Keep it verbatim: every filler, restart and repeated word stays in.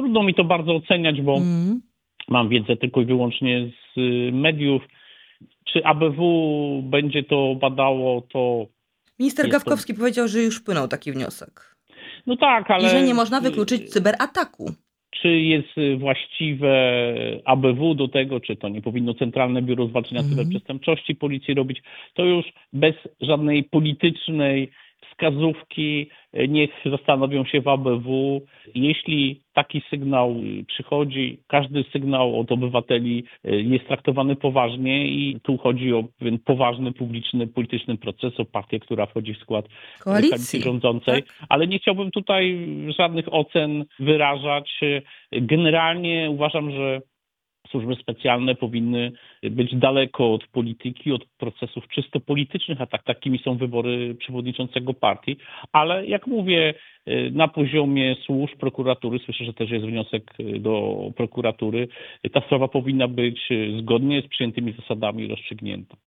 Trudno mi to bardzo oceniać, bo Mm. mam wiedzę tylko i wyłącznie z mediów. Czy A B W będzie to badało, to Minister jest to... Gawkowski powiedział, że już wpłynął taki wniosek. No tak, ale... I że nie można wykluczyć cyberataku. Czy jest właściwe A B W do tego, czy to nie powinno Centralne Biuro Zwalczania Mhm. Cyberprzestępczości policji robić, to już bez żadnej politycznej wskazówki niech zastanowią się w A B W. Jeśli taki sygnał przychodzi, każdy sygnał od obywateli jest traktowany poważnie i tu chodzi o pewien poważny, publiczny, polityczny proces, o partię, która wchodzi w skład Koalicji, koalicji rządzącej, tak? ale nie chciałbym tutaj żadnych ocen wyrażać. Generalnie uważam, że służby specjalne powinny być daleko od polityki, od procesów czysto politycznych, a tak takimi są wybory przewodniczącego partii. Ale jak mówię, na poziomie służb, prokuratury, słyszę, że też jest wniosek do prokuratury, ta sprawa powinna być zgodnie z przyjętymi zasadami rozstrzygnięta.